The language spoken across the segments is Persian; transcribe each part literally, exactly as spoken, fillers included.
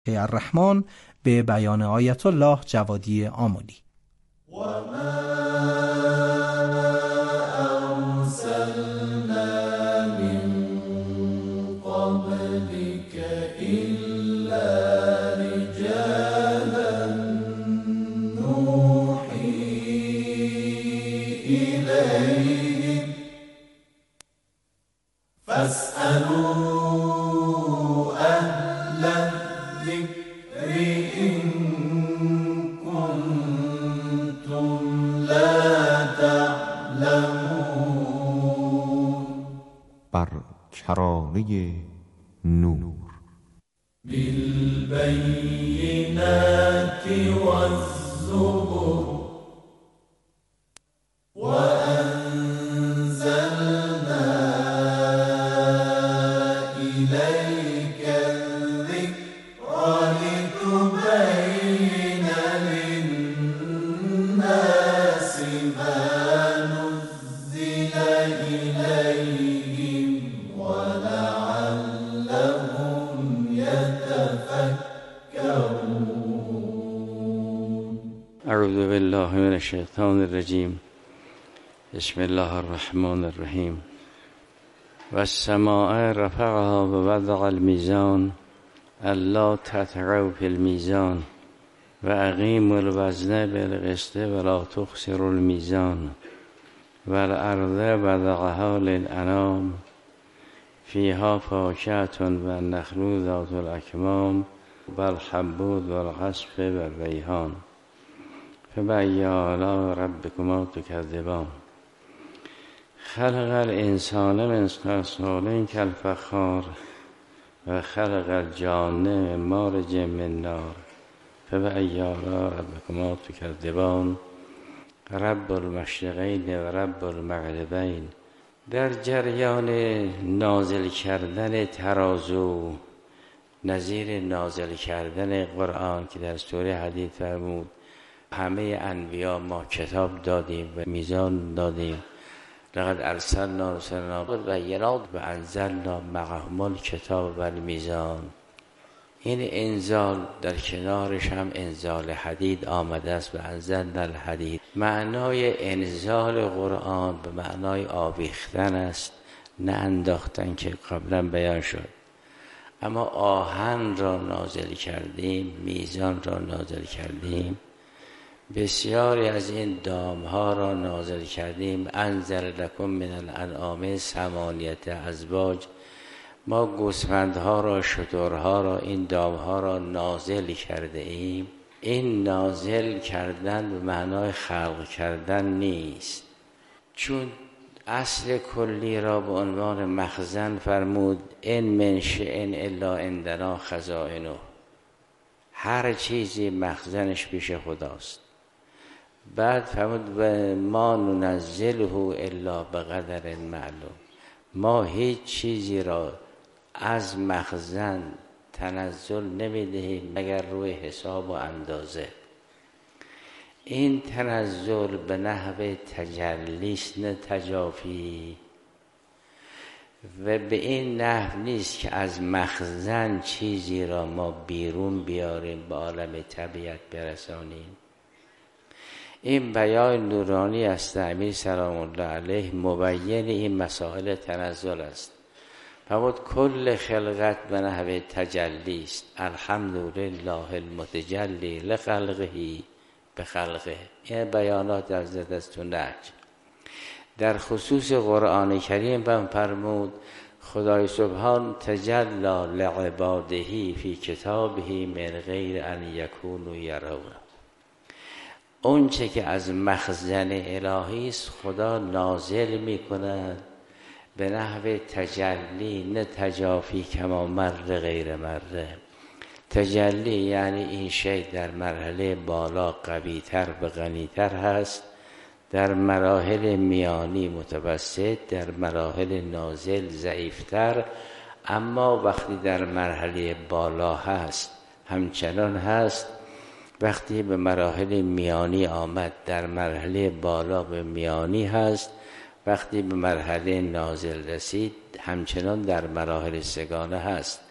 الرحمن به بیان آیت الله جوادی آملی. بر کرانه نور بالبينات والزبر وأنزلنا إليك الذكر لتبين للناس ما نزل إليهم ولعلهم يتفكرون. اعوذ بالله من الشیطان الرجیم. بسم الله الرحمن الرحیم. والسماء رفعها ووضع الميزان الا تطغوا في الميزان واقیموا الوزن بالقسط ولا تخسروا الميزان والارض وضعها للانام فيها فاكهة والنخل ذات الاكمام والحب ذو العصف والريحان فبأي آلاء ربكما تكذبان. خلق الانسان من صلصال كالفخار وخلق الجان من مارج من نار فبأي آلاء ربكما تكذبان. رب المشرقین و رب المغربین. در جریان نازل کردن ترازو نظیر نازل کردن قرآن که در سوره حدید فرمود همه انبیا ما کتاب دادیم و میزان دادیم. لقد ارسلنا رسلنا بالبینات و انزلنا معهم الکتاب و المیزان. این انزال در کنارش هم انزال حدید آمده است و انزلنا الحدید. معنای انزال قرآن به معنای آویختن است، نه انداختن که قبلا بیان شد. اما آهن را نازل کردیم، میزان را نازل کردیم، بسیاری از این دامها را نازل کردیم. انزل لکم من الانعام ثمانیة ازواج. ما گوسفندها را، شترها را، این دامها را نازل کرده ایم. این نازل کردن به معنای خلق کردن نیست، چون اصل کلی را به عنوان مخزن فرمود ان من شیء الا عندنا خزائنه. هر چیزی مخزنش پیش خداست. بعد فرمود و ما ننزله الا بقدر معلوم. ما هیچ چیزی را از مخزن تنزل نمیدهیم مگر روی حساب و اندازه. این تنزل به نحو تجلیست نه تجافی، و به این نحو نیست که از مخزن چیزی را ما بیرون بیاریم به عالم طبیعت برسانیم. این بیان نورانی است امیر سلام الله علیه مبین این مسائل تنزل است. فرمود کل خلقت به نحو تجلی است. الحمدلله المتجلی لخلقه به خلقه. این بیانات از دستون نج. در خصوص قرآن کریم هم فرمود خدای سبحان تجلی لعباده فی کتابه من غیر ان یکونوا یرون. اون چه که از مخزن الهی است خدا نازل می کند به نحو تجلی نه تجافی کما مر غیر مره. تجلی یعنی این شی در مرحله بالا قویتر و غنیتر هست، در مراحل میانی متوسط، در مراحل نازل ضعیفتر، اما وقتی در مرحله بالا هست همچنان هست. وقتی به مراحل میانی آمد در مرحله بالا به میانی هست. وقتی به مرحله نازل رسید همچنان در مراحل سگانه هست.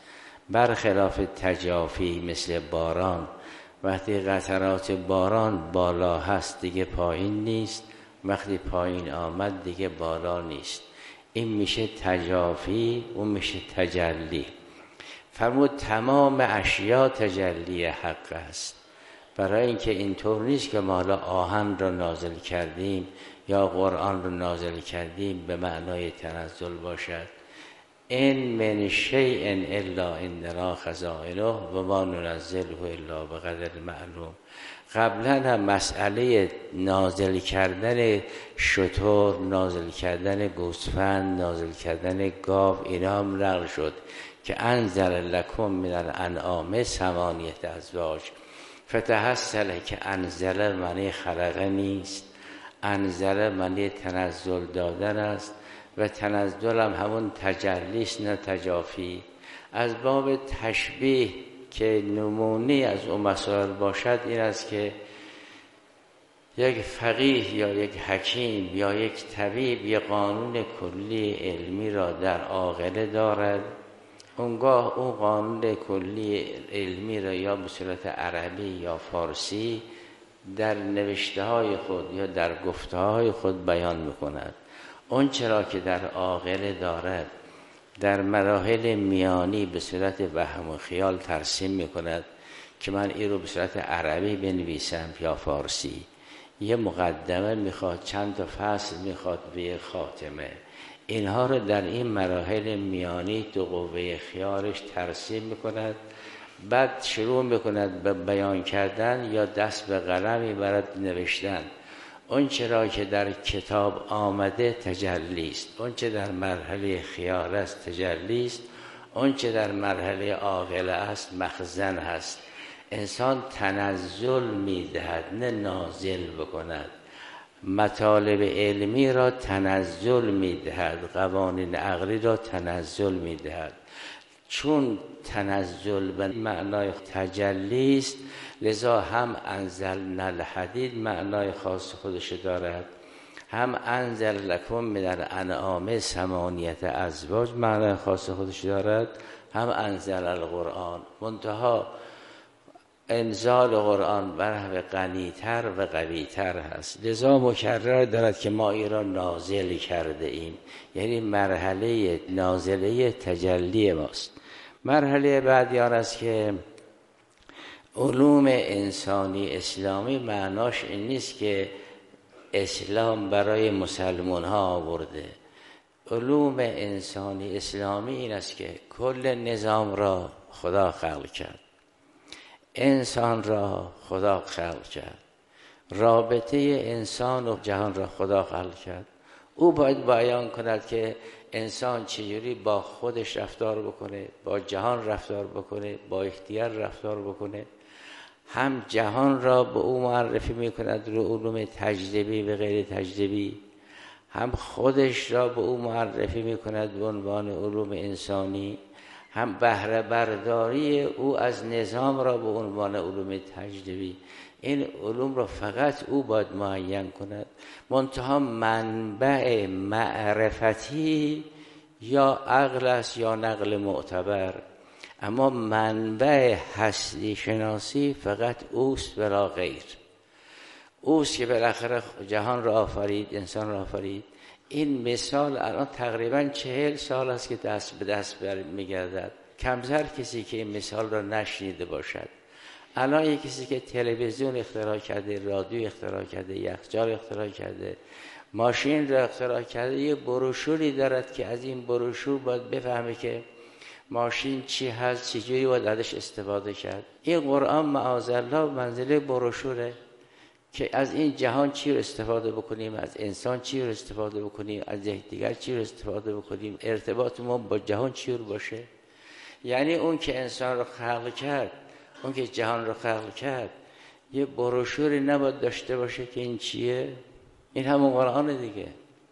برخلاف تجافی مثل باران، وقتی قطرات باران بالا هست دیگه پایین نیست، وقتی پایین آمد دیگه بالا نیست. این میشه تجافی، اون میشه تجلی. فرمود تمام اشیا تجلی حق است. برای اینکه اینطور نیست که ما حالا آهن رو نازل کردیم یا قرآن رو نازل کردیم به معنای تنزل باشد. این من شیء الا عندنا خزائنه و ما ننزله الا بقدر معلوم. قبلا هم مسئله نازل کردن شتر، نازل کردن گوسفند، نازل کردن گاو، اینا هم نقل شد که انزل لکم من الانعام ثمانیة ازواج. فتحصل که انزل معنی خلقه نیست، انزل معنی تنزل دادن است و تنزل هم همون تجلیست نه تجافی. از باب تشبیه که نمونه از اون مسائل باشد این است که یک فقیه یا یک حکیم یا یک طبیب یک قانون کلی علمی را در عاقله دارد، اونگاه اون قانون کلی علمی را یا به صورت عربی یا فارسی در نوشته های خود یا در گفته های خود بیان میکند. اون چرا که در عاقله دارد در مراحل میانی به صورت وهم و خیال ترسیم میکند که من این رو به صورت عربی بنویسم یا فارسی. یه مقدمه میخواد، چند تا فصل میخواد به یه خاتمه. اینها رو در این مراحل میانی تو قوه خیالش ترسیم میکند، بعد شروع میکند به بیان کردن یا دست به قلم میبرد نوشتن. اون چرا که در کتاب آمده تجلی است، اون چه در مرحله خیال است تجلی است، اون چه در مرحله عاقله است مخزن هست. انسان تنزل میدهد نه نازل بکند. مطالب علمی را تنزل میدهد، قوانین عقلی را تنزل میدهد. چون تنزل به معنای تجلی است، لذا هم انزلنا الحدید معنای خاص خودش دارد، هم انزل لکم من الانعام ثمانیة ازواج معنای خاص خودش دارد، هم انزل القرآن. منتها انزال قرآن بر غنی‌تر و قوی‌تر هست، لذا مکرر دارد که ما این را نازل کرده ایم، یعنی مرحله نازله تجلی ماست. مرحله بعدی آن است که علوم انسانی اسلامی معناش این نیست که اسلام برای مسلمان ها آورده. علوم انسانی اسلامی این است که کل نظام را خدا خلق کرد، انسان را خدا خلق کرد، رابطه انسان و جهان را خدا خلق کرد. او باید بیان کند که انسان چجوری با خودش رفتار بکنه، با جهان رفتار بکنه، با اختیار رفتار بکنه. هم جهان را به او معرفی میکند رو علوم تجربی و غیر تجربی، هم خودش را به او معرفی میکند به عنوان علوم انسانی، هم بهره برداری او از نظام را به عنوان علوم تجربی. این علوم را فقط او باید معین کند. منتها منبع معرفتی یا عقل است یا نقل معتبر، اما منبع هستی شناسی فقط اوست ولا غیر. اوست که بالاخره جهان را آفرید، انسان را آفرید. این مثال الان تقریبا چهل سال است که دست به دست بر میگردد. کمتر کسی که این مثال را نشنیده باشد. الان یک کسی که تلویزیون اختراع کرده، رادیو اختراع کرده، یخچال اختراع کرده، ماشین را اختراع کرده، یه بروشوری دارد که از این بروشور باید بفهمه که ماشین چی هست، چجوری باید ازش استفاده کرد. این قرآن معاذالله منزله بروشوره که از این جهان چی رو استفاده بکنیم، از انسان چی رو استفاده بکنیم، از یکدیگر چی رو استفاده بکنیم، ارتباط ما با جهان چی رو باشه. یعنی اون که انسان رو خلق کرد، اون که جهان رو خلق کرد، یه بروشوری نباید داشته باشه که این چیه؟ این همون قرآن دیگه.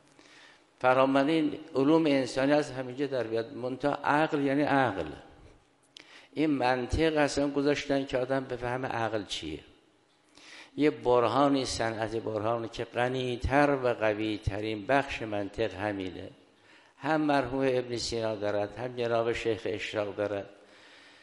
فرامنین علوم انسانی از همینجا در بیاد. منتها عقل یعنی عقل. این منطق اصلا گذاشتن که آدم بفهمه عقل چیه. یه برهانی، صنعت برهانی که غنی‌تر و قوی‌ترین بخش منطق همینه. هم مرحوم ابن سینا دارد، هم جناب شیخ اشراق دارد.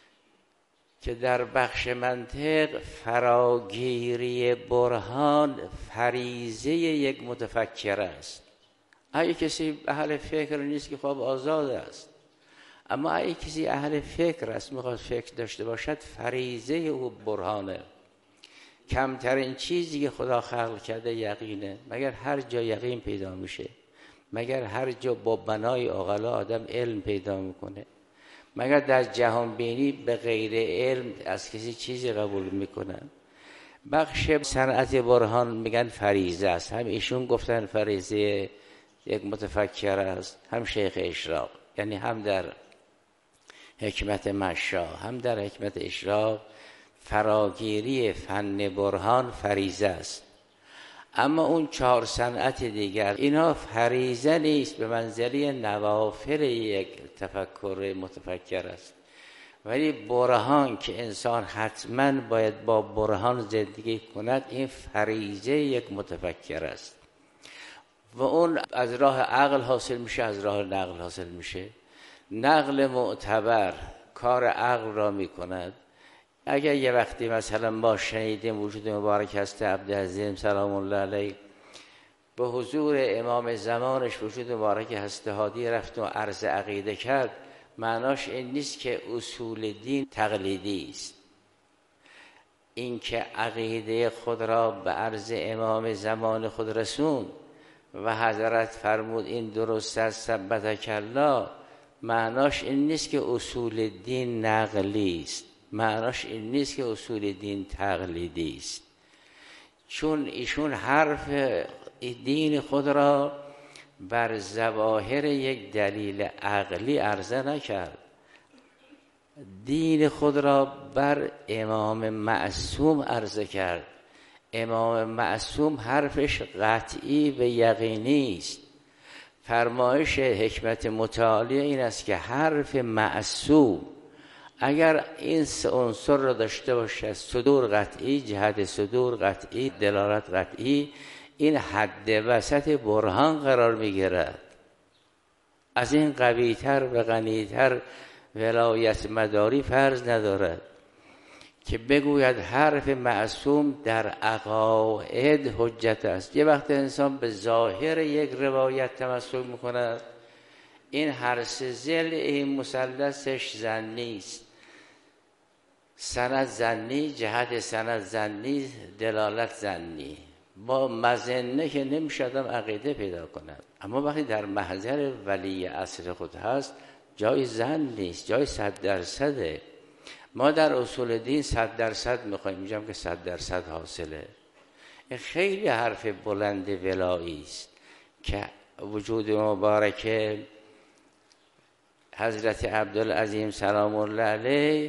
که در بخش منطق فراگیری برهان فریضه یک متفکر است. اگه کسی اهل فکر نیست که خب آزاد است، اما اگه کسی اهل فکر است، میخواد فکر داشته باشد، فریضه او برهانه. کمترین چیزی که خدا خلق کرده یقینه. مگر هر جا یقین پیدا میشه؟ مگر هر جا با بنای عقلا آدم علم پیدا میکنه؟ مگر در جهان بینی به غیر علم از کسی چیزی قبول میکنن؟ بخش صنعت برهان میگن فریضه است. هم ایشون گفتن فریضه یک متفکر است، هم شیخ اشراق، یعنی هم در حکمت مشا هم در حکمت اشراق فراگیری فن برهان فریضه است. اما اون چهار صنعت دیگر اینا فریضه نیست، به منزله نوافل یک تفکر متفکر است. ولی برهان که انسان حتما باید با برهان زندگی کند، این فریضه یک متفکر است و اون از راه عقل حاصل میشه، از راه نقل حاصل میشه. نقل معتبر کار عقل را میکند. اگر یه وقتی مثلا ما شنیدیم وجود مبارک هست عبدالعظیم سلام الله علیه به حضور امام زمانش وجود مبارک هست هادی رفت و عرض عقیده کرد، معناش این نیست که اصول دین تقلیدی است. این که عقیده خود را به عرض امام زمان خود رسون و حضرت فرمود این درست است ثبتک الله، معناش این نیست که اصول دین نقلی است، معناش این نیست که اصول دین تقلیدی است. چون ایشون حرف دین خود را بر ظواهر یک دلیل عقلی عرضه نکرد، دین خود را بر امام معصوم عرضه کرد. امام معصوم حرفش قطعی و یقینی است. فرمایش حکمت متعالی این است که حرف معصوم اگر این عنصر را داشته باشد، صدور قطعی، جهت صدور قطعی، دلالت قطعی، این حد وسط برهان قرار میگیرد. از این قویتر و غنیتر ولایت مداری فرض ندارد که بگوید حرف معصوم در عقاید حجت است. یه وقت انسان به ظاهر یک روایت تمسک میکند، این هر سه ضلع این مثلثش ظنی است. سند ظنی، جهت سند ظنی، دلالت ظنی. با مظنه که نمیشدم عقیده پیدا کند. اما وقتی در محضر ولی اصل خود هست، جای ظن نیست، جای صد درصده. ما در اصول دین صد درصد میخوایم، میگم که صد درصد حاصله. این خیلی حرف بلند ولایی است که وجود مبارک حضرت عبدالعظیم سلام الله علیه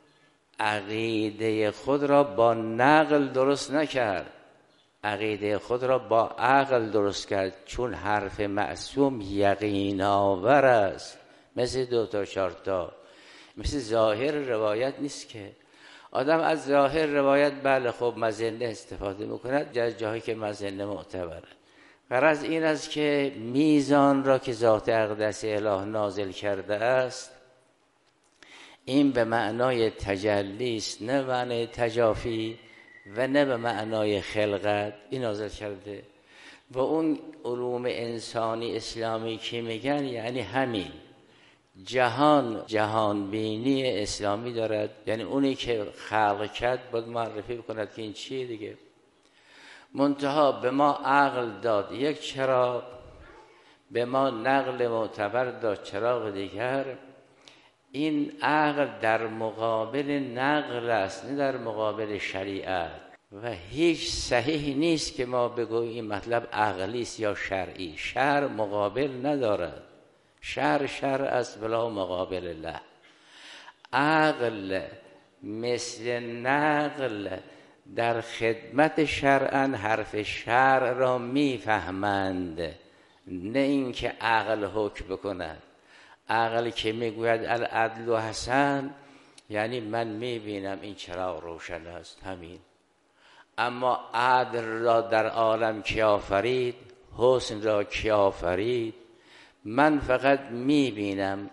عقیده خود را با نقل درست نکرد، عقیده خود را با عقل درست کرد. چون حرف معصوم یقین آور است، مثل دو تا چهار تا، مثل ظاهر روایت نیست که آدم از ظاهر روایت بله خب مظنه استفاده میکند در جایی که مظنه معتبره. غرض این است که میزان را که ذات اقدس اله نازل کرده است، این به معنای تجلی است، نه معنای تجافی و نه به معنای خلقت. این نازل کرده و اون علوم انسانی اسلامی که میگن یعنی همین جهان، جهان بینی اسلامی دارد. یعنی اونی که خلق کرد باید معرفی بکند که این چیه دیگه. منتها به ما عقل داد یک چراغ، به ما نقل معتبر داد چراغ دیگر. این عقل در مقابل نقل است، نه در مقابل شریعت. و هیچ صحیح نیست که ما بگوییم این مطلب عقلی است یا شرعی. شرع مقابل ندارد، شرع شرع است بلا مقابل له. عقل مثل نقل در خدمت شرعا حرف شرع را میفهمند، نه اینکه عقل حکم بکند. عقل که میگوید العدل و حسن، یعنی من میبینم این چراغ روشن است، همین. اما عدل را در عالم کی آفرید؟ حسن را کی آفرید؟ من فقط میبینم.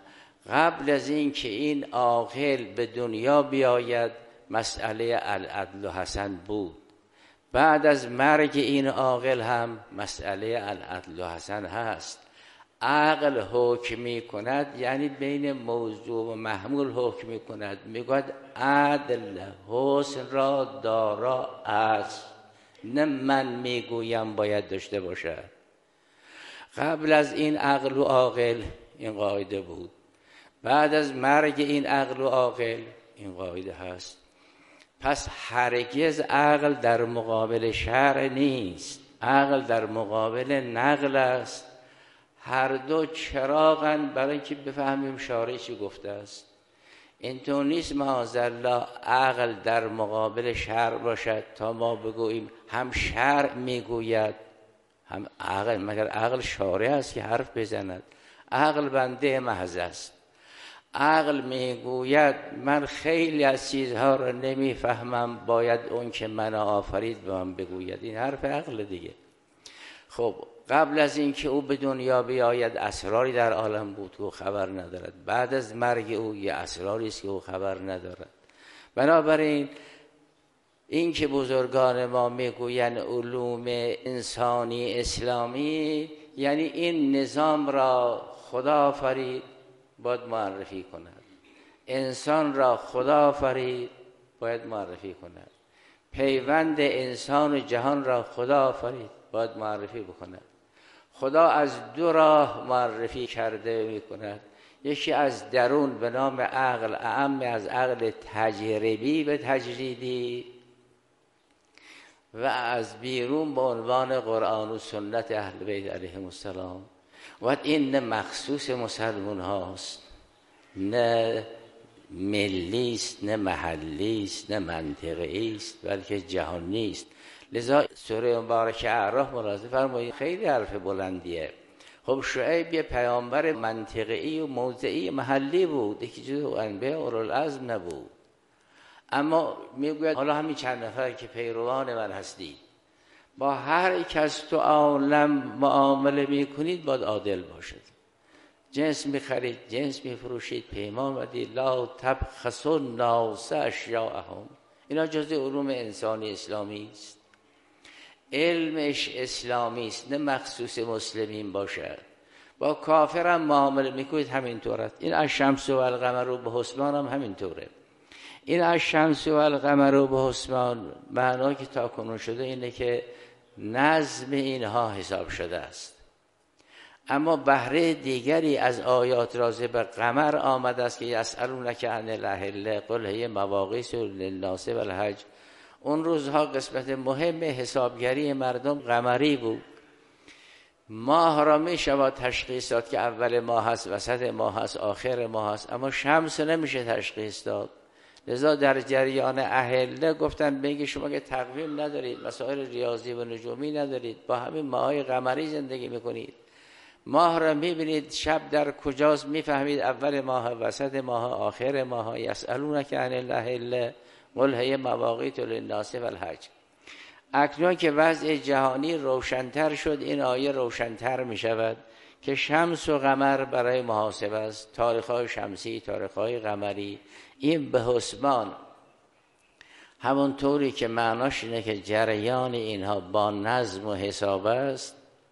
قبل از این که این عاقل به دنیا بیاید مسئله العدل و حسن بود، بعد از مرگ این عاقل هم مسئله العدل و حسن هست. عقل حکم می کند یعنی بین موضوع و محمول حکم می کند، می گوید عدل حسن را دارا است، نه من می گویم باید داشته باشد. قبل از این عقل و عاقل این قاعده بود، بعد از مرگ این عقل و عاقل این قاعده هست. پس هرگز عقل در مقابل شرع نیست، عقل در مقابل نقل است. هر دو چراغن برای اینکه بفهمیم شارع چی گفته است. اینطور نیست معاذالله عقل در مقابل شرع باشد تا ما بگوییم هم شرع میگوید هم عقل. مگر عقل شارع است که حرف بزند؟ عقل بنده محض است. عقل میگوید من خیلی از چیزها را نمیفهمم، باید اون که من آفرید به من بگوید. این حرف عقل دیگه. خب قبل از این که او به دنیا بیاید اسراری در عالم بود که او خبر ندارد، بعد از مرگ او یه اسراری است که او خبر ندارد. بنابراین این که بزرگان ما میگویند علوم انسانی اسلامی، یعنی این نظام را خدا آفرید باید معرفی کند، انسان را خدا آفرید باید معرفی کند، پیوند انسان و جهان را خدا آفرید باید معرفی بکند. خدا از دو راه معرفی کرده می کند، یکی از درون به نام عقل، اعم از عقل تجربی به تجریدی، و از بیرون به عنوان قرآن و سنت اهل بیت علیهم السلام. و این نه مخصوص مسلمان هاست، نه ملی است، نه محلی است، نه منطقه‌ای است، بلکه جهانی است. لذا سوره مبارکه اعراف ملاحظه فرمایید خیلی حرف بلندیه. خب شعیب یه پیامبر منطقه‌ای و موضعی محلی بود، یکی جزو انبیاء اولوالعزم نبود. اما میگوید حالا همین چند نفر که پیروان من هستید، با هر کس تو عالم معامله میکنید باید عادل باشد. جنس میخرید، جنس میفروشید، پیمان بدید، لا تبخسوا الناس اشیاءهم. اینا جزء علوم انسانی اسلامی است. علمش اسلامی است، نه مخصوص مسلمین باشد. با کافرم معامله میکنید همینطور است. این الشمس و القمر به حسبان هم همینطوره. این الشمس و القمر به حسبان معنی که تا کنون شده اینه که نظم اینها حساب شده است. اما بهره دیگری از آیات راضی به قمر آمده است که یسألونک عن الاهله قل هی مواقیت للناس والحج. اون روزها قسمت مهم حسابگری مردم قمری بود. ماه را می شود تشخیص داد که اول ماه هست، وسط ماه هست، آخر ماه هست، اما شمس نمیشه تشخیص داد. لذا در جریان اهله گفتن بگی شما که تقویم ندارید، مسائل ریاضی و نجومی ندارید، با همین ماهای قمری زندگی میکنید. ماه را میبینید شب در کجاست، میفهمید اول ماه، وسط ماه، آخر ماه. یسألونک عن الاهله قل هی مواقیت للناس والحج. اکنون که وضع جهانی روشن‌تر شد، این آیه روشن‌تر میشود که شمس و قمر برای محاسبه است. تاریخ‌های شمسی، تاریخ‌های قمری، این به حسبان، همونطوری که معناش اینه که جریان اینها با نظم و حساب است.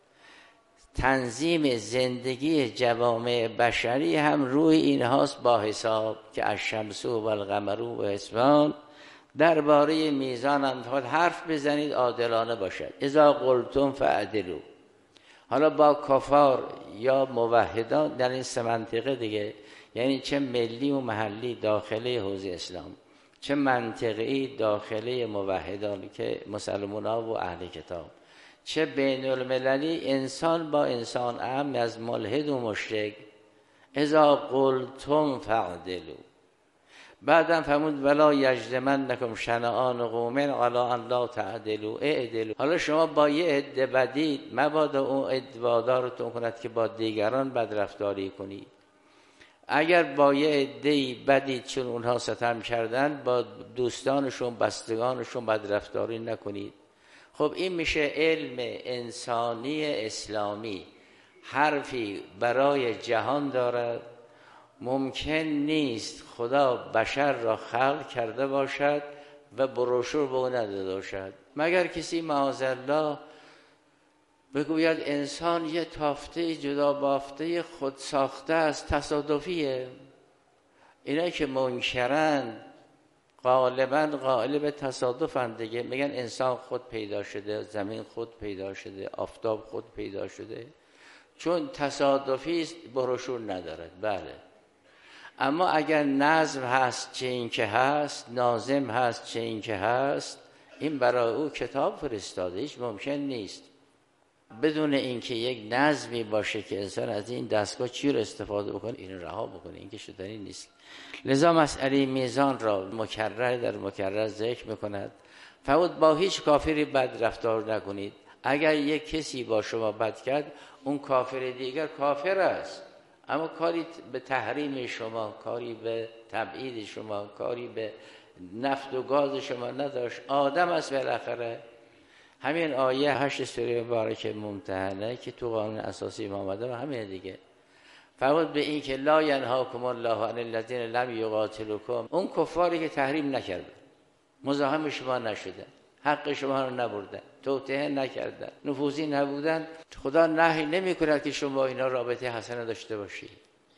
تنظیم زندگی جوامع بشری هم روی اینهاست با حساب که الشمس و القمر و حسبان. درباره میزان هم حرف بزنید عادلانه باشد. اذا قلتم فاعدلوا. حالا با کفار یا موحدان در این سه منطقه دیگه، یعنی چه ملی و محلی داخله حوزه اسلام، چه منطقه‌ای داخله موحدان که مسلمان‌ها و اهل کتاب، چه بین المللی انسان با انسان، اهم از ملحد و مشرک. اذا قلتم فاعدلوا. بعدم فرمود ولا یجرمنکم شنآن قوم علی ان لا تعدلوا اعدلوا. حالا شما با یه عده بدید، مبادا اون عده وادارتون کند که با دیگران بدرفتاری کنید. اگر با یه عده بدید چون اونها ستم کردن، با دوستانشون، بستگانشون بدرفتاری نکنید. خب این میشه علم انسانی اسلامی. حرفی برای جهان دارد، ممکن نیست خدا بشر را خلق کرده باشد و بروشور به او نداده باشد، مگر کسی معاذالله بگوید انسان یه تافته جدا بافته خود ساخته است، تصادفیه. اینا که منکرن غالبا قائل به تصادفن دیگه، میگن انسان خود پیدا شده، زمین خود پیدا شده، آفتاب خود پیدا شده، چون تصادفی است بروشور ندارد. بله، اما اگر نظم هست چه این که هست، ناظم هست چه این که هست، این برای او کتاب فرستاده. هیچ ممکن نیست بدون اینکه یک نظمی باشه که انسان از این دستگاه چی رو استفاده بکنه، این رها بکنه، این که شدنی نیست. لذا مسئله میزان را مکرر در مکرر ذکر میکند. فرمود با هیچ کافری بد رفتار نکنید. اگر یک کسی با شما بد کرد، اون کافر دیگر کافر است، اما کاری به تحریم شما، کاری به تبعید شما، کاری به نفت و گاز شما نداشت. آدم است بالاخره. همین آیه هشت سوره مبارکه ممتحنه که تو قانون اساسی ما آمده و همین دیگه فرمود به این که لا ینهاکم الله عن الذین لم یقاتلوکم، اون کفاری که تحریم نکردن، مزاحم شما نشدن، حق شما رو نبردن، توطئه نکردن، نفوذی نبودن، خدا نهی نمی کند که شما اینا رابطه حسنه داشته باشید.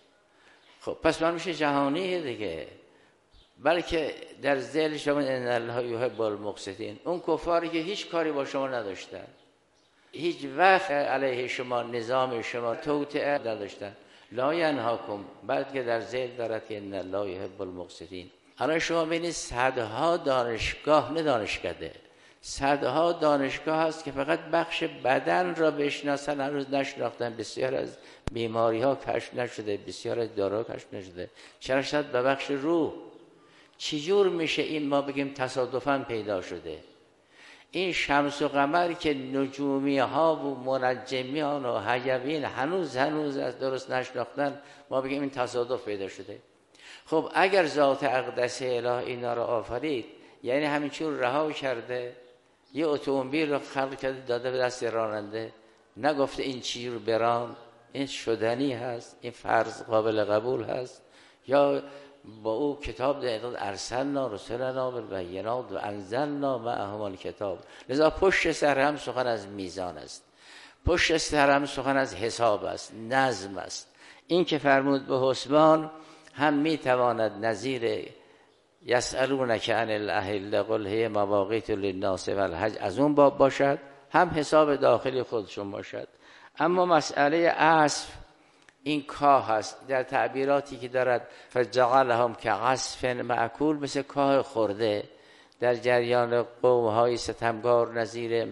خب پس من میشه جهانیه دیگه، بلکه در ذیل شما ان الله یحب المقسطین. اون کفاری که هیچ کاری با شما نداشتن، هیچ وقت علیه شما نظام شما توطئه نداشتن، لا ینهاکم، بلکه در ذیل دارد که ان الله یحب المقسطین. حالا شما ببینید صدها دانشگاه، نه دانشکده، صدها دانشگاه هست که فقط بخش بدن را بشناسن، هنوز نشناختن. بسیار از بیماری ها کشف نشده، بسیار از داروها کشف نشده، چرا شد به بخش روح. چجور میشه این ما بگیم تصادفاً پیدا شده؟ این شمس و قمر که نجومی ها و منجمیان و حیوین هنوز هنوز از درست نشناختن، ما بگیم این تصادف پیدا شده. خب اگر ذات اقدس اله اینا رو آفرید، یعنی همین چون رها کرده، یه اتومبیل رو خلق کرده داده به دست راننده، نگفته این چی رو بران، این شدنی هست، این فرض قابل قبول هست، یا با او کتاب دادن ارسلنا رسلنا بالبینات و انزلنا معهم الکتاب. لذا پشت سر هم سخن از میزان است، پشت سر هم سخن از حساب است، نظم است. این که فرمود به حسبان هم میتواند نظیر یسألونک عن الاهله قل هی مواقیت للناس والحج از اون باب باشد، هم حساب داخلی خودشون باشد. اما مسئله عصف این کاه هست، در تعبیراتی که دارد فجعلهم کعصف مأکول، مثل کاه خورده در جریان قوم‌های ستمگار نظیر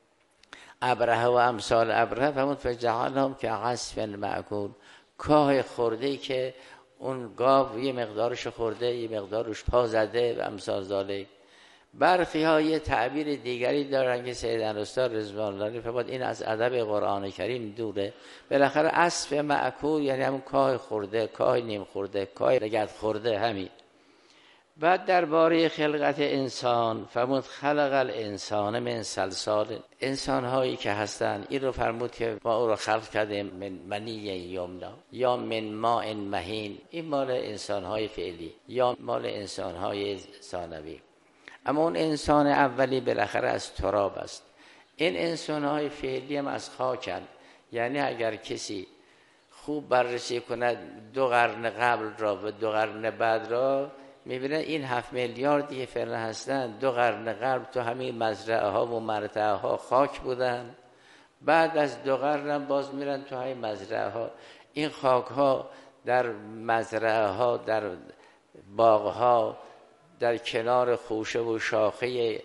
ابرهه و امثال ابرهه. فرمود فجعلهم کعصف مأکول، کاه خورده که اون گاو یه مقدارش خورده، یه مقدارش پا زده و امثال ذالک. برخی ها یه تعبیر دیگری دارن که سید انوستار رضوان الله علیه فرمود این از ادب قرآن کریم دوره. بالاخره عصف مأکول یعنی همون کاه خورده، کاه نیم خورده، کاه رگد خورده، همین. بعد درباره خلقت انسان فرمود خلق الانسان من صلصال، انسان هایی که هستن این رو فرمود که ما او رو خلق کردیم من منی یمنا یا من ماء مهین، این مال انسان های فعلی یا مال انسان های ثانوی. اما اون انسان اولی بالاخره از تراب است. این انسان های فعلی هم از خاکن، یعنی اگر کسی خوب بررسی کند دو قرن قبل را و دو قرن بعد را، میبینه این هفت میلیاردی که فعلا هستن دو قرن قبل تو همین مزرعه ها و مرتع ها خاک بودن، بعد از دو قرن باز میرن تو همین مزرعه ها. این خاک ها در مزرعه ها، در باغ ها، در کنار خوشه و شاخه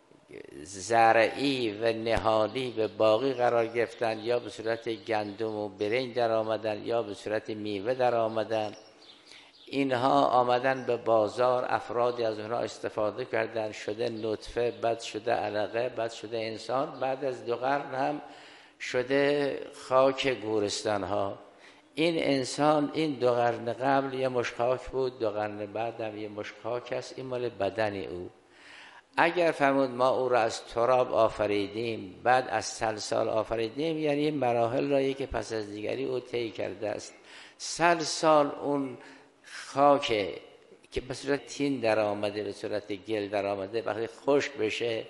زرعی و نهالی و باقی قرار گرفتن، یا به صورت گندم و برنج در آمدن یا به صورت میوه در آمدن. اینها آمدن به بازار، افرادی از اونها استفاده کردن، شده نطفه، بعد شده علقه، بعد شده انسان، بعد از دو قرن هم شده خاک گورستان ها. این انسان این دو قرن قبل یه مشت خاک بود، دو قرن بعد هم یه مشت خاک است، این مال بدن او. اگر فرمود ما او را از تراب آفریدیم بعد از صلصال آفریدیم، یعنی مراحل رایی که پس از دیگری او طی کرده است. سلسال اون خاک که به صورت تین در آمده، به صورت گل در آمده، وقتی خشک بشه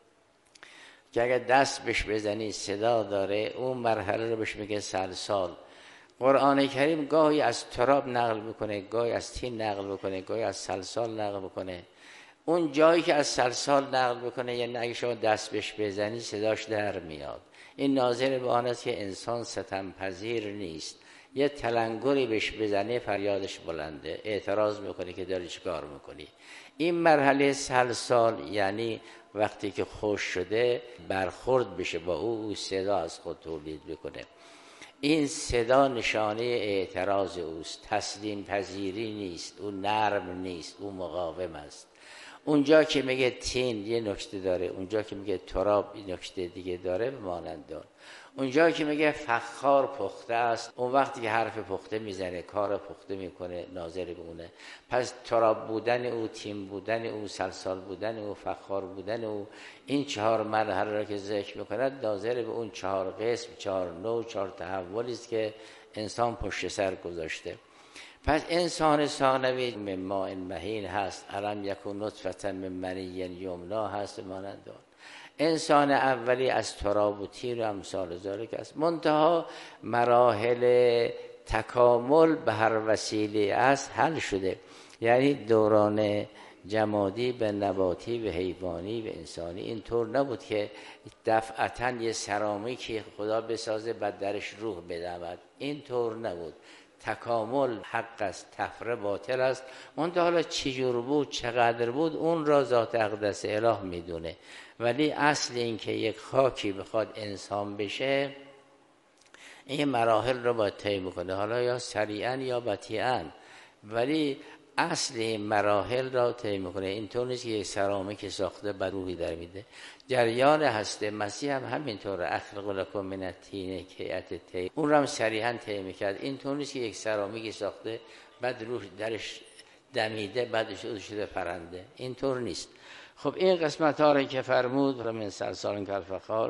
که اگر دست بهش بزنی صدا داره، اون مرحله رو بهش میگه سلسال. قرآن کریم گاهی از تراب نقل میکنه، گاهی از تین نقل میکنه، گاهی از سلسال نقل میکنه. اون جایی که از سلسال نقل میکنه یعنی اگه شما دست بهش بزنی صداش در میاد. این ناظر به آن است که انسان ستم پذیر نیست، یه تلنگری بهش بزنه فریادش بلنده، اعتراض میکنه که داری چی کار میکنی. این مرحله سلسال یعنی وقتی که خوش شده برخورد بشه با او، او صدا از خود تولید بکنه. این صدا نشانه اعتراض اوست، تسلیم پذیری نیست، او نرم نیست، او مقاوم است. اونجا که میگه تین یه نکته داره، اونجا که میگه تراب یه نکته دیگه داره به مانند اون. اونجا که میگه فخار پخته است، اون وقتی که حرف پخته میزنه، کار پخته میکنه، ناظر به اونه. پس تراب بودن او، تین بودن او، سلسال بودن او، فخار بودن او، این چهار مرحله را که ذکر میکند ناظر به اون چهار قسم، چهار نوع، چهار تحولی است که انسان پشت سر گذاشته. پس انسان ثانوی من ماء مهین هست، الم یکن نطفة من منی یمنا هست مانند آن. انسان اولی از تراب و تین و امثال ذالک است. منتها مراحل تکامل به هر وسیله است حل شده، یعنی دوران جمادی به نباتی به حیوانی به انسانی. اینطور نبود که دفعتاً یه سرامیکی خدا بسازه بعد درش روح بدمد، اینطور نبود. تکامل حق است، تفره باطل است. منتها حالا چجور بود، چقدر بود، اون را ذات اقدس اله میدونه. ولی اصل این که یک خاکی بخواد انسان بشه، این مراحل رو باید طی بکنه، حالا یا سریعا یا بطیئا، ولی اصل این مراحل را طی میکنه. اینطور نیست که یک سرامیک ساخته بر روحی در میده. جریان هسته مسیح هم همینطوره، اخلق لکم من الطین کهیئت طی، اون را هم سریعا طی میکرد. اینطور نیست که یک سرامیک ساخته بعد روح درش دمیده بعد شده پرنده، اینطور نیست. خب این قسمت ها را که فرمود من سلسال کالفخار،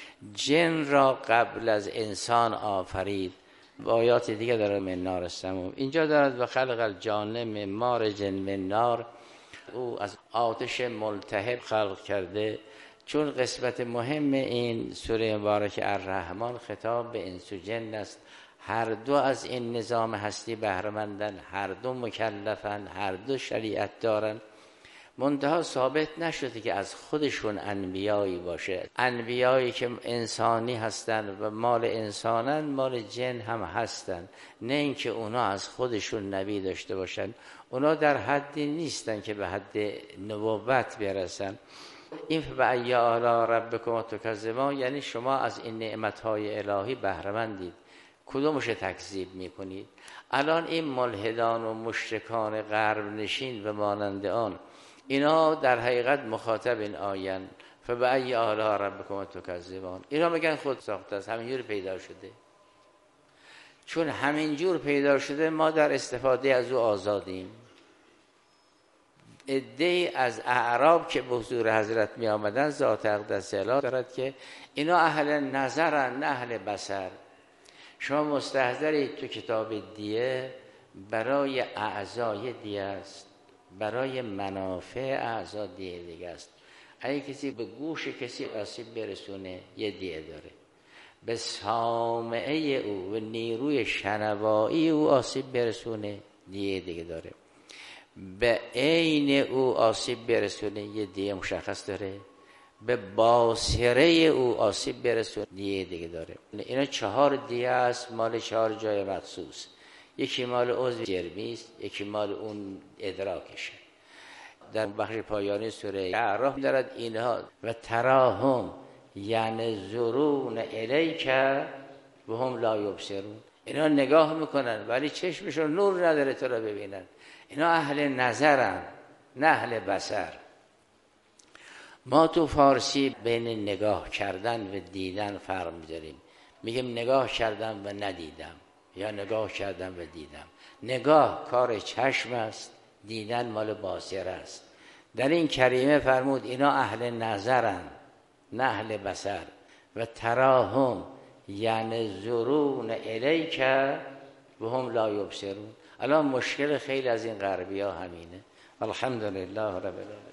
جن را قبل از انسان آفرید. و آیات دیگه داره من نار السموم. اینجا دارد و خلق الجان من مارج من نار، او از آتش ملتهب خلق کرده. چون قسمت مهم این سوره مبارک الرحمن خطاب به انس و جن است، هر دو از این نظام هستی بهره‌مندن، هر دو مکلفن، هر دو شریعت دارن. منتها ثابت نشده که از خودشون انبیایی باشه. انبیایی که انسانی هستن و مال انسانن مال جن هم هستن، نه اینکه اونا از خودشون نبی داشته باشن. اونا در حدی نیستن که به حد نبوت برسن. این فبأی آلاء ربکما تکذبان، یعنی شما از این نعمتهای الهی بهره مندید، کدومش تکذیب میکنید؟ الان این ملحدان و مشرکان غرب نشین و مانند آن، اینا در حقیقت مخاطب این آیین فبأی آلاء ربکما تکذبان، اینا میگن خود ساخته است، همینجور پیدا شده. چون همینجور پیدا شده ما در استفاده از او آزادیم. عده‌ای از اعراب که به حضور حضرت می آمدن، ذات اقدس اله دارد که اینا اهل نظرن نه اهل بصر. شما مستحضرید تو کتاب دیه برای اعضای دیه است، برای منافع اعضا دیه دیگه است. اگه کسی به گوش کسی آسیب برسونه یه دیه داره، به سامعه او و نیروی شنوایی او آسیب برسونه دیه دیگه داره، به عین او آسیب برسونه یه دیه مشخص داره، به باصره او آسیب برسونه دیه دیگه داره. اینا چهار دیه است مال چهار جای مخصوص. یکی مال عضو جرمی است، یکی مال اون ادراکشه. در بخش پایانی سوره اعراف دارد اینها و تراهم یعنی زرون الیک و هم لا یبصرون، اینا نگاه میکنن ولی چشمشون نور نداره تو را ببینن. اینا اهل نظرن نه اهل بصر. ما تو فارسی بین نگاه کردن و دیدن فرق می‌ذاریم. میگیم نگاه کردم و ندیدم یا نگاه کردم و دیدم. نگاه کار چشم است، دیدن مال باصره است. در این کریمه فرمود اینا اهل نظرن نه اهل بصر. و تراهم یعنی زرون الیک و و هم لا یبصرون. الان مشکل خیلی از این غربی ها همینه. الحمدلله رب العالمین.